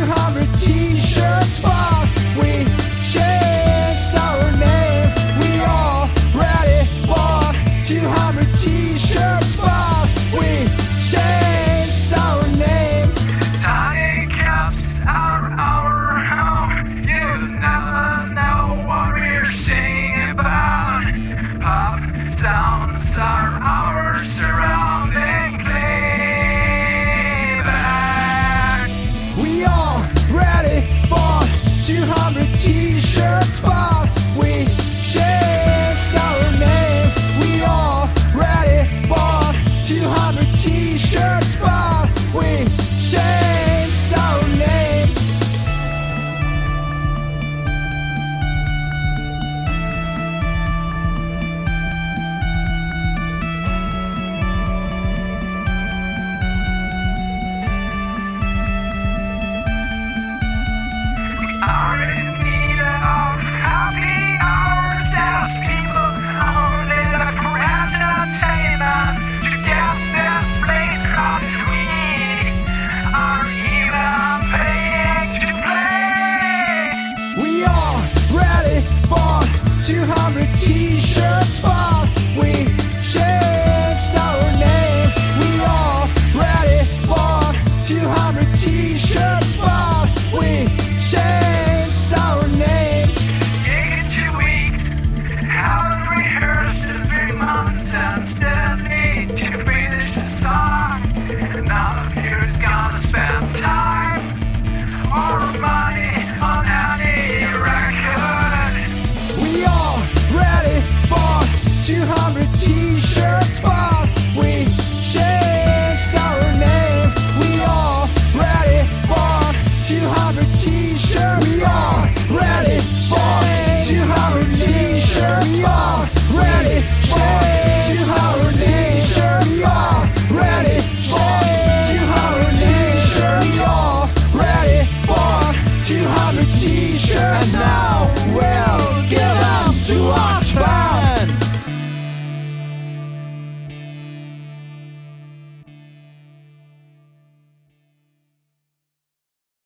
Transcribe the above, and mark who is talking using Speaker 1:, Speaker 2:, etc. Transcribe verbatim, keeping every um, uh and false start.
Speaker 1: hundred t-shirts bought. We changed our name. We already bought two hundred t-shirts bought. We changed our name.
Speaker 2: Tiny caps are our home. You never know what we're singing about. Pop sounds are our surrounding playback.
Speaker 1: We already bought two hundred t-shirts bought. We changed our name. We already bought two hundred t-shirts bought. We changed our name.
Speaker 2: Are in need of happy hours as people only look for entertainment to get this place crowded. We are even paying to play.
Speaker 1: We already bought two hundred t-shirts bought. We changed our name. We already bought two hundred t-shirts bought. We changed our name.
Speaker 2: Taking two weeks, haven't rehearsed in three months and still need to finish the song. None of you's gonna spend time or money on any record.
Speaker 1: We already bought two hundred t-shirts bought. We changed our name. We already bought two hundred t-shirts. We already bought two hundred t-shirts. We already bought two hundred t-shirts. We already bought two hundred t-shirts. We already bought two hundred t-shirts. And now we'll give them to us.